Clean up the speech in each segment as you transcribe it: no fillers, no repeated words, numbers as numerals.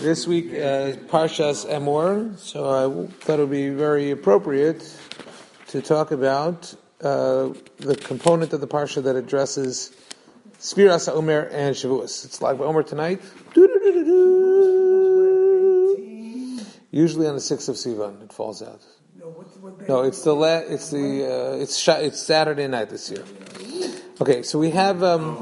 This week, Parshas Emor, so I thought it would be very appropriate to talk about the component of the Parsha that addresses Sfiras HaOmer and Shavuos. It's like Omer tonight. Usually on the 6th of Sivan, it falls out. No, it's Saturday night this year. Okay, so we have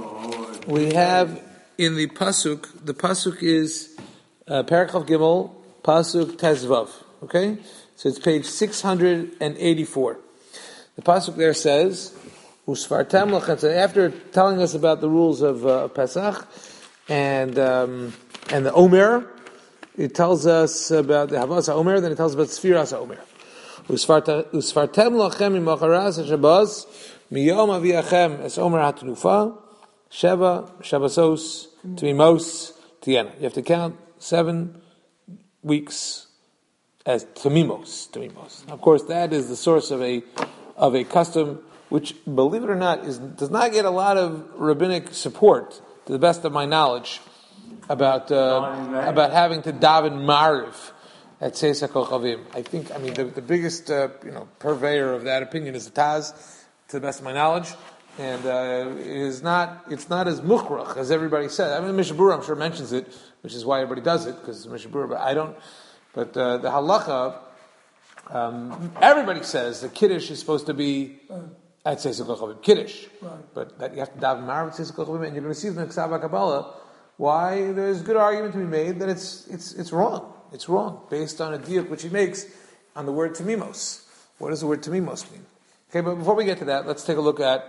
in the pasuk is Perek Chav Gimel, pasuk Tezvav. Okay, so it's page 684. The pasuk there says, "Usfartem lachem." So after telling us about the rules of Pesach and the Omer, it tells us about the Havas HaOmer. Then it tells us about Sfiras HaOmer. Usfartem lachem imacharas Shabbos miyom aviachem es Omer hatanufa sheva Shabbosos Tamimos Tiena. You have to count 7 weeks as Tamimos. Of course, that is the source of a custom which, believe it or not, does not get a lot of rabbinic support, to the best of my knowledge, about having to daven Mariv at Seisa Kochavim. I think, the biggest purveyor of that opinion is the Taz, to the best of my knowledge, and it's not as mukhrach as everybody says. Mishnah Berurah, I'm sure, mentions it, which is why everybody does it, because it's Mishnah Berurah, but I don't. But the halacha, everybody says the Kiddush is supposed to be at Seisa Kochavim, Kiddush, but that you have to daven Mariv at Seisa Kochavim, and you're going to see from the Ksava Kabbalah why there's good argument to be made that it's wrong. It's wrong, based on a diuk which he makes on the word Tamimos. What does the word Tamimos mean? Okay, but before we get to that, let's take a look at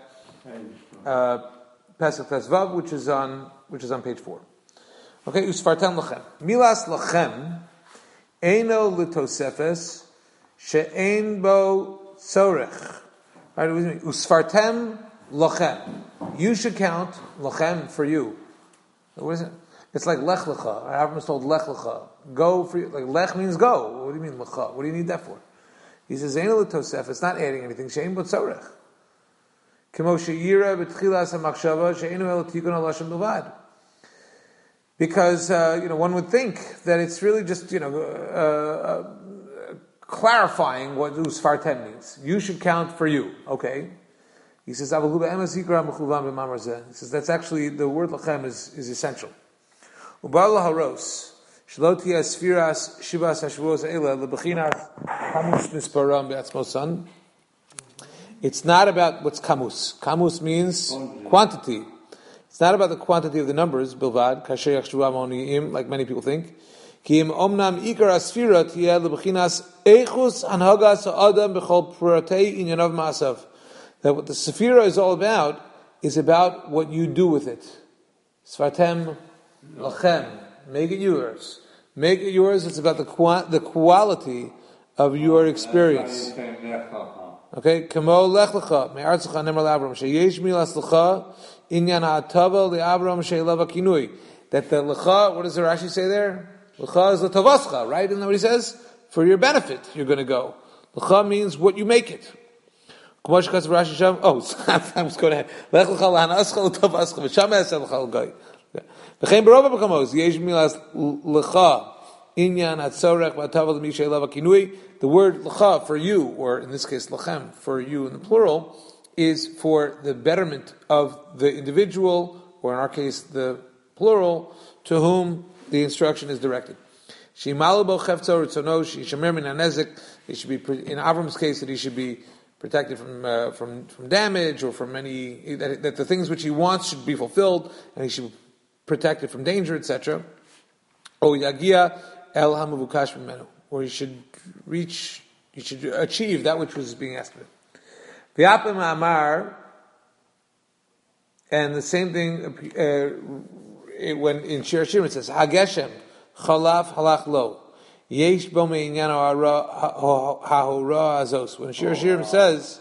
Pesach Tezvav, which is on page 4. Okay, Usfartem lachem. Milas lachem eino litosefes she'ein bo tzorech. Right, Usfartem lachem. You should count lachem for you. What is it? It's like lech lecha. Avram is told lech lecha. Go for you. Like lech means go. What do you mean lecha? What do you need that for? He says eino litosefes. It's not adding anything. She'ein bo tzorech. Because one would think that it's really just clarifying what usfartem means. You should count for you, okay? He says he says that's actually the word lachem is essential. It's not about what's kamus. Kamus means quantity. It's not about the quantity of the numbers, bilvad, kasher yachshuva moniim, like many people think. Ki im omnam ikar asfira tiyeh lebechinas eichus anhagas ha'adam b'chol puratei inyanav ma'asav. That what the sefira is all about is about what you do with it. Sfartem lachem. Make it yours. Make it yours. It's about the quality of your experience. Okay, kamo lech lecha me'artzecha nemer le'Avram sheyesh milas lecha inyan ha'atava le'Avram she'elav ha'kinui. That the lecha, what does the Rashi say there? Lecha is l'tavascha, right? Isn't that what he says? For your benefit, you're going to go. Lecha means what you make it. Kumash kas Rashi sham. Oh, I was going ahead. Lech lecha l'hanascha l'tavascha v'sham esel lecha l'goy. V'chein barova b'kamos yesh milas lecha inyan ha'tzorech v'atava l'mi she'elav ha'kinui. The word lecha for you, or in this case lachem for you in the plural, is for the betterment of the individual, or in our case the plural, to whom the instruction is directed. It should be, in Avram's case, that he should be protected from damage, or from any, that the things which he wants should be fulfilled, and he should be protected from danger, etc. Or yagia el hamavukash mimenu, or you should achieve that which was being asked of him. V'yapim amar, and the same thing when in Shir Hashirim it says Hageshem Chalaf Halach Lo Yesh Bo Me'inyan Ha'hora Azos. When Shir Hashirim says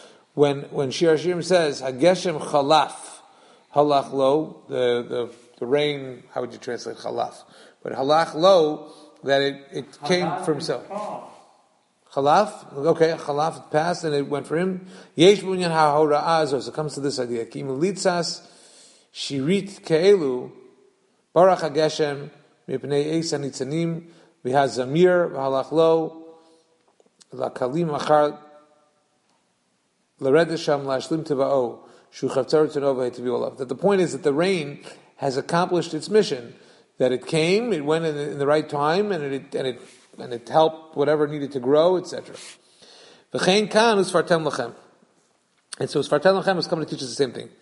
Hageshem Chalaf Halach Lo, the rain, how would you translate Chalaf? But Halach Lo, that it came from himself. Chalaf, okay, Chalaf passed and it went for him. Yesh bunyan ha'hora'ah, so it comes to this idea. Kim litzas shirit ke'elu barach hageshem Mipnei Eis HaNitzanim, V'haz Zamir, V'halach Lo, L'kalim Achar, L'red Sham, L'ashlim Teva'o, Shu Chavtzar Tzanova Hetavi Olav. That the point is that the rain has accomplished its mission. That it came, it went in the right time, and it helped whatever needed to grow, etc. V'chein kan usfartem lachem. And so Sfartem Lachem is coming to teach us the same thing.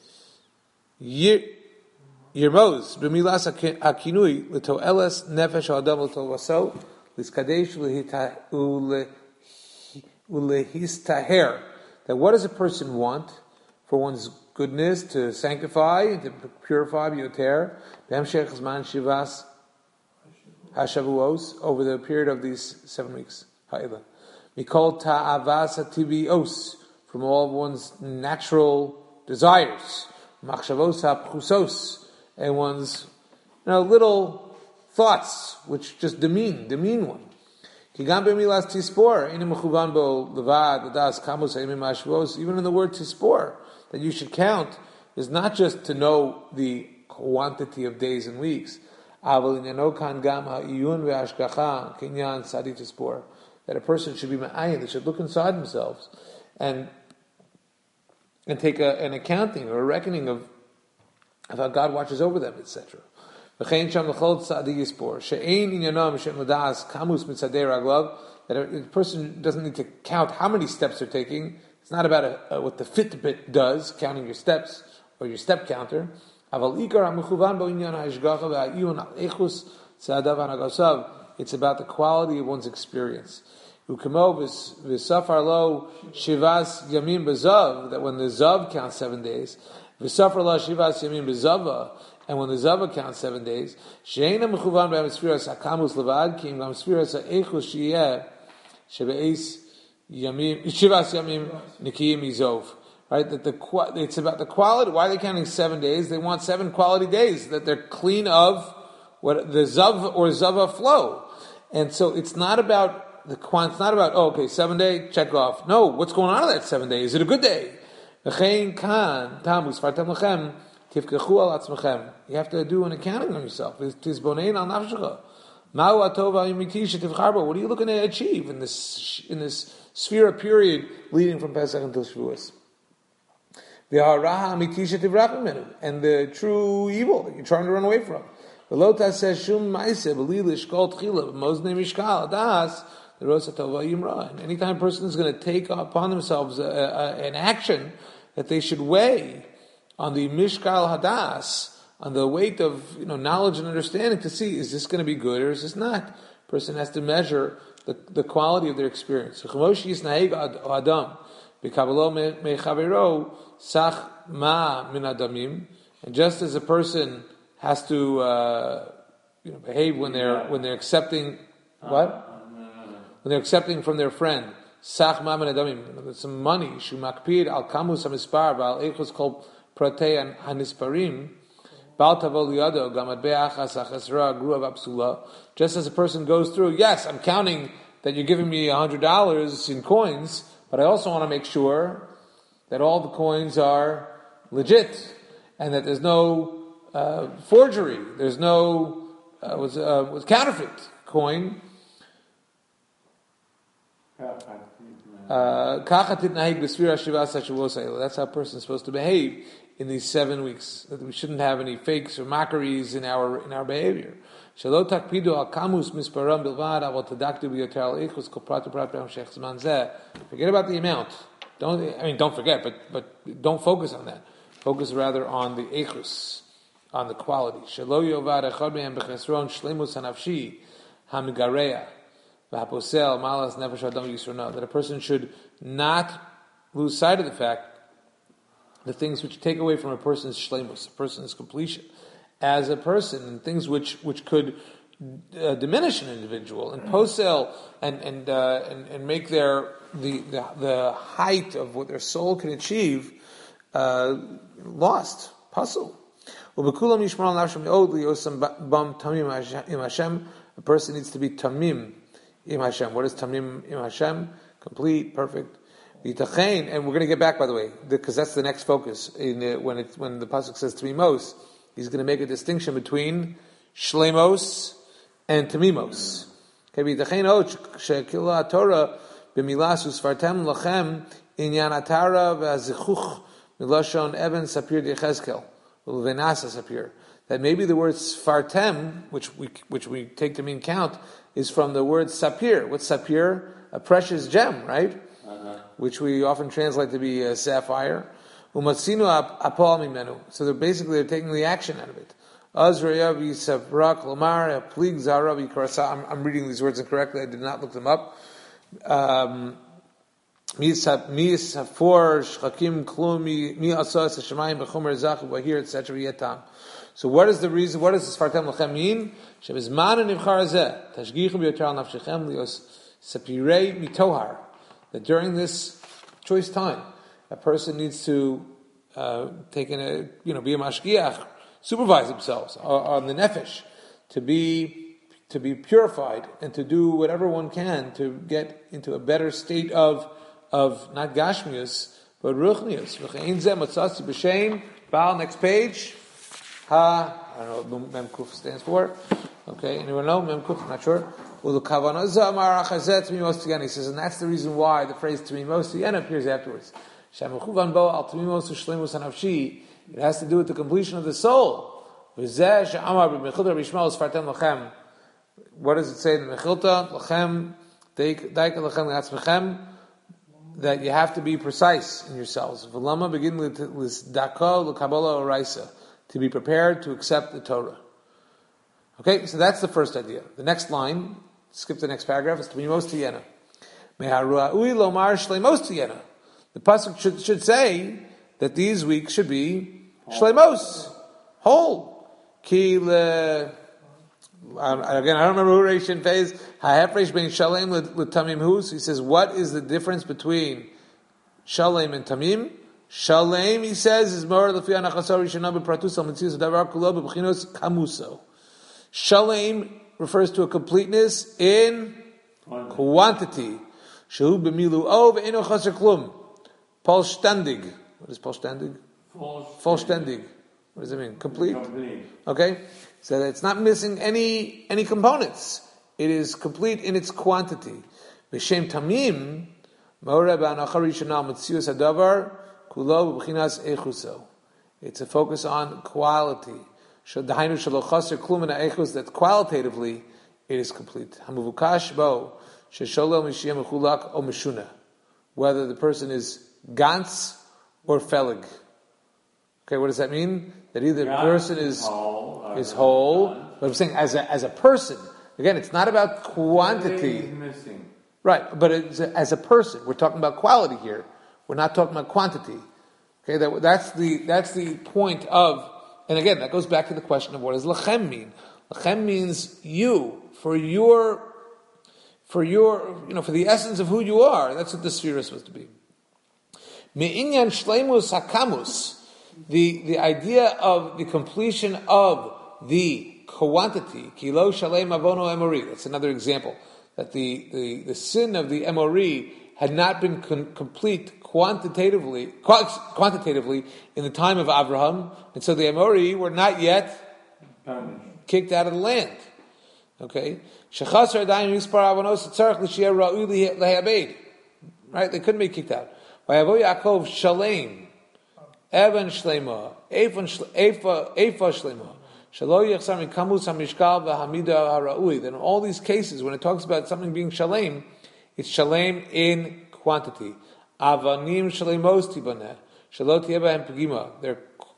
Yirmoz, b'milas hakinui, l'to'eles nefesh ha'adam l'to'vaso, l'skadesh ulehistaher. That what does a person want? For one's goodness, to sanctify, to purify, b'yoter, b'hemshech zman shivas hashavuos, over the period of these 7 weeks. Ha'ila. Mikol ta'avas ha'tivios, from all of one's natural desires, machshavos ha'pchusos, and one's little thoughts which just demean one. Even in the word tispor, that you should count, is not just to know the quantity of days and weeks. That a person should be ma'ayin, they should look inside themselves and take an accounting or a reckoning of how God watches over them, etc. That a person doesn't need to count how many steps they're taking. It's not about what the Fitbit does, counting your steps or your step counter. It's about the quality of one's experience. That when the Zav counts 7 days, and when the Zava counts 7 days, right? That it's about the quality. Why are they counting 7 days? They want 7 quality days, that they're clean of what the Zav or Zava flow. And so it's not about it's not about, 7 day, check off. No, what's going on in that 7 days? Is it a good day? You have to do an accounting on yourself. What are you looking to achieve in this sphere period leading from Pesach until Shavuos? And the true evil that you're trying to run away from. And anytime a person is going to take upon themselves an action that they should weigh on the Mishkal Hadas, on the weight of knowledge and understanding, to see, is this going to be good or is this not? A person has to measure the quality of their experience. And just as a person has to behave when they're accepting what? When they're accepting from their friend some money, shumakpid al kamus hamispar al echos kol protei hanisparim bal tavol yado gamad be'achas achasra gruav apsula. Just as a person goes through, yes, I'm counting that you're giving me $100 in coins, but I also want to make sure that all the coins are legit and that there's no forgery, there's no was counterfeit coin. That's how a person is supposed to behave in these 7 weeks. That we shouldn't have any fakes or mockeries in our behavior. Forget about the amount. Don't forget, but don't focus on that. Focus rather on the echus, on the quality. That a person should not lose sight of the fact, the things which take away from a person's shleimus, a person's completion, as a person, and things which could diminish an individual and posel and make the height of what their soul can achieve lost, puzzle. A person needs to be tamim im Hashem. What is tamim im Hashem? Complete, perfect. And we're going to get back, by the way, because that's the next focus. When the pasuk says tamimos, he's going to make a distinction between shlemos and tamimos. Okay, v'yitachein od shekila Torah b'milas usfartem lachem inyan atara v'azichuch milashon even sapir d'Yechezkel u'venasa sapir. That maybe the word sfartem, which we take to mean count, is from the word sapir. What's sapir? A precious gem, right? Which we often translate to be a sapphire. Umatsinu apol mimenu. So they're taking the action out of it. Azraya v'savrak lamar plig zara v'karasa. I'm reading these words incorrectly. I did not look them up. Mi safor shchakim klum mi asas hashemayim b'chomer zach v'ahir etc. v'yetam. So what is the reason? What does this fartem lachem mean? Shebizman nivchar hazeh tashgichim b'yoter al nafshechem lios sapirei mitohar. That during this choice time, a person needs to be a mashgiach, supervise themselves on the nefesh, to be purified and to do whatever one can to get into a better state of not gashmius but ruchnius. Next page. I don't know what Mem Kuf stands for. Okay, anyone know? Mem Kuf, not sure. He says, and that's the reason why the phrase Tamimos Tiyena appears afterwards. It has to do with the completion of the soul. What does it say in the Mechilta? That you have to be precise in yourselves. To be prepared to accept the Torah. Okay, so that's the first idea. The next line, skip the next paragraph, is Tamimos Tiyena. Meharu'ui lomar shleimos Tiyena. The pasuk should say that these weeks should be shleimos, whole. Again, I don't remember who Reishin phase. Ha'hefresh bein shalem with tamim hu. So he says, what is the difference between shalem and tamim? Shalem, he says, is more lefi anachasar rishana bepratusal mitzius davar kulo bebechinos kamuso. Shalem refers to a completeness in quantity. Shehu b'milu o ve'eno chaser klum. Vollständig. What is vollständig? Vollständig. What does it mean? Complete. Okay, so it's not missing any components. It is complete in its quantity. B'shem tamim, ma'oreh b'anachar rishana mitzius davar. It's a focus on quality. That qualitatively it is complete. Whether the person is gans or felig. Okay, what does that mean? That either the person is whole. But I'm saying as a person. Again, it's not about quantity. Right, but as a person, we're talking about quality here. We're not talking about quantity. Okay, that's the point of, and again, that goes back to the question of what does lachem mean? Lachem means you, for the essence of who you are. That's what the sphere is supposed to be. Me'inyan shleimus hakamus, the idea of the completion of the quantity, kilo shalem avono emori. That's another example. That the sin of the emori had not been complete quantitatively in the time of Abraham, and so the Amori were not yet kicked out of the land. Okay, right? They couldn't be kicked out. Yaakov shalem, Evan shlema, Eifa shlema. Then in all these cases, when it talks about something being shalem, it's shalem in quantity. Avanim shalemos tibaneh. Shalot yebahem pegima. They're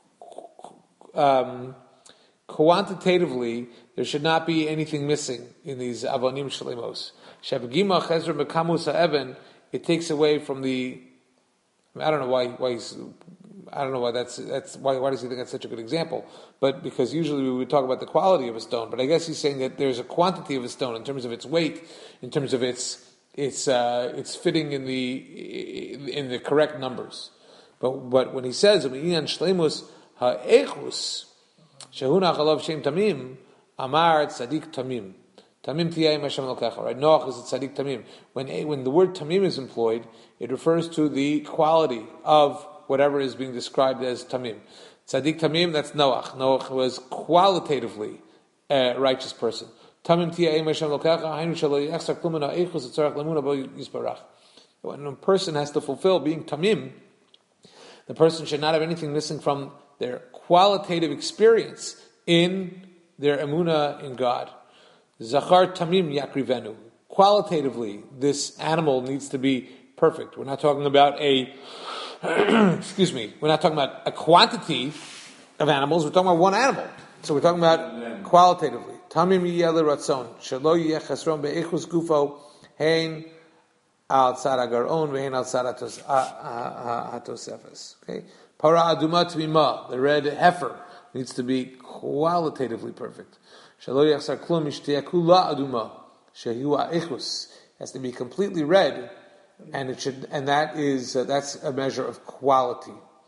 quantitatively, there should not be anything missing in these avanim shalemos. Shabegima chezra bekamus ha'evan. It takes away from the. I don't know why that's why does he think that's such a good example? But because usually we would talk about the quality of a stone, but I guess he's saying that there's a quantity of a stone in terms of its weight, in terms of its fitting in the correct numbers. But when he says Inyan shleimus ha'echus shehuna chalav shem tamim amar tzadik tamim tiyayim Hashem lokecha. Right? Noach is a tzadik tamim. When the word tamim is employed, it refers to the quality of whatever is being described as tamim. Tzadik tamim, that's Noach. Noach was qualitatively a righteous person. When a person has to fulfill being tamim, the person should not have anything missing from their qualitative experience in their emunah in God. Zachar tamim yakrivenu. Qualitatively, this animal needs to be perfect. We're not talking about we're not talking about a quantity of animals, we're talking about one animal. So we're talking about qualitatively. Tamim yiyeh l'ratzon, shelo yiyeh chesron be'echus gufo, hein al tzad hagaron ve'hen al tzad hatosefes. Okay? Para aduma tmima, the red heifer, needs to be qualitatively perfect. Shelo yachsar klum mishtiyeh kula aduma, shehu ha'echus, has to be completely red, and it should, and that is that's a measure of quality.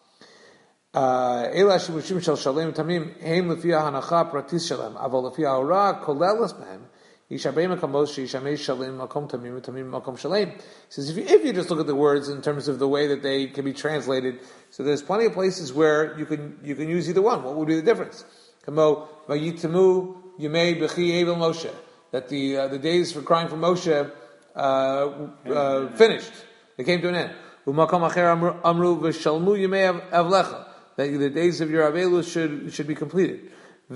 Ela shimushim shel shalem tamim heim lefia hanacha pratis shalem aval lefia hora kolelas behem yishabei makamos sheishamei shalem makom tamim tamim makom shalem. He says if you just look at the words in terms of the way that they can be translated, so there's plenty of places where you can use either one. What would be the difference? Kamo vayitamu yimei bechi evel Moshe, that the days for crying for Moshe finished. They came to an end. Umakom acher amru v'shalmu yimei avlecha, that the days of your avelu should be completed.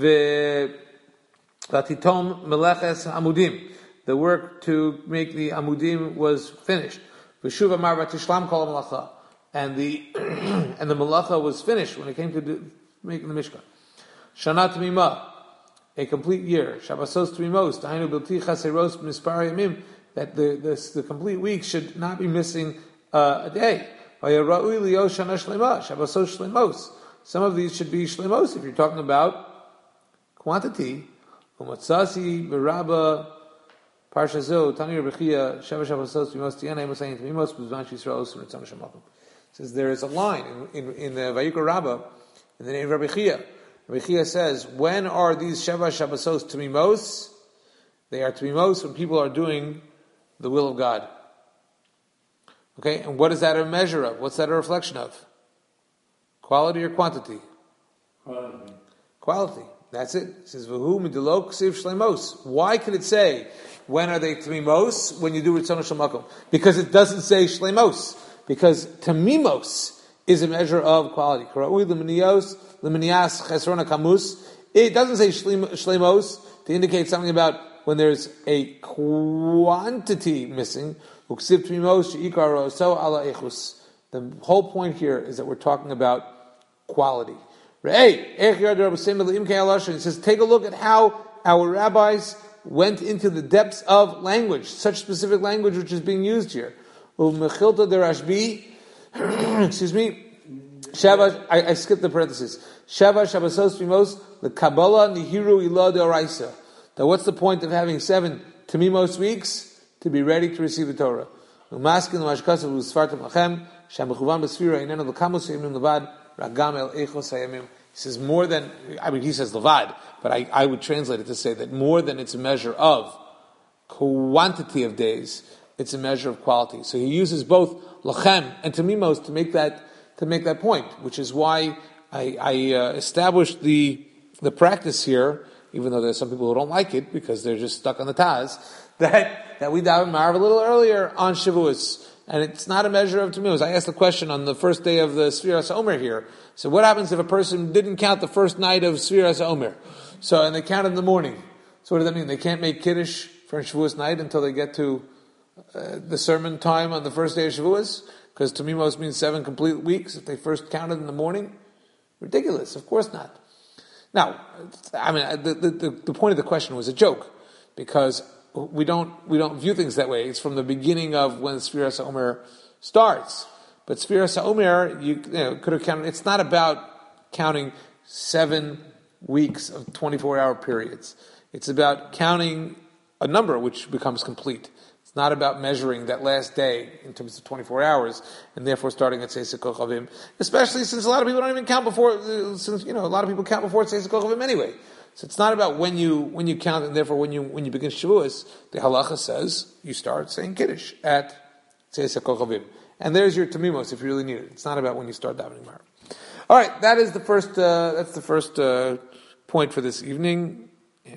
V'atitom meleches amudim, the work to make the amudim was finished. V'shuv amar v'tishlam kol malacha, and the malacha was finished when it came to making the Mishkan. Shana Tamima, a complete year. Shabbasos Tamimos, Dainu Bilti Chaseros Mispar Yamim, that the complete week should not be missing a day. Some of these should be shlemos if you're talking about quantity. Umatzasi beraba parshazo tanir bechia sheva shabbasos tmimos tiyanei mosayin tmimos b'zman shisrael osum etzam shemakom. Says there is a line in the Vayikra Rabbah in the name of Rabbi Chia. Rabbi Chia says, when are these sheva shabbasos tmimos? They are tmimos when people are doing the will of God. Okay, and what is that a measure of? What's that a reflection of? Quality or quantity? Quality. That's it. It says, V'hu midilok ksiv shlemos. Why could it say, when are they tmimos? When you do Ritzono Shel Makom. Because it doesn't say shlemos. Because tamimos is a measure of quality. Kara'ui l'miniyos, l'miniyas chesrona kamus. It doesn't say shlemos to indicate something about when there's a quantity missing. The whole point here is that we're talking about quality. It says, take a look at how our rabbis went into the depths of language, such specific language which is being used here. Excuse me. I skipped the parentheses. Sheva Shabbasos Tmimos, the Kabbalah Nihiru Ila Deoraisa. Now what's the point of having 7 Tamimos weeks? To be ready to receive the Torah. He says more than, he says levad, but I would translate it to say that more than it's a measure of quantity of days, it's a measure of quality. So he uses both lachem and tamimos to make that point, which is why I established the practice here, even though there's some people who don't like it because they're just stuck on the Taz, that we daven Marav a little earlier on Shavuos. And it's not a measure of Tamimos. I asked the question on the first day of the Sfiras Omer here. So what happens if a person didn't count the first night of Sfiras Omer? So, and they counted in the morning. So what does that mean? They can't make Kiddush for Shavuos night until they get to the sermon time on the first day of Shavuos? Because Tamimos means 7 complete weeks if they first counted in the morning? Ridiculous. Of course not. Now, the point of the question was a joke, because we don't view things that way. It's from the beginning of when Sfiras HaOmer starts. But Sfiras HaOmer, you could have counted. It's not about counting 7 weeks of 24-hour periods. It's about counting a number which becomes complete. It's not about measuring that last day in terms of 24 hours, and therefore starting at Seis HaKochavim. Especially since a lot of people don't even count before. Since a lot of people count before Seis HaKochavim anyway. So it's not about when you count, and therefore when you begin Shavuos, the halacha says you start saying Kiddush at Seis HaKochavim, and there's your Tamimos if you really need it. It's not about when you start davening Marav. All right, that is the first. That's the first point for this evening.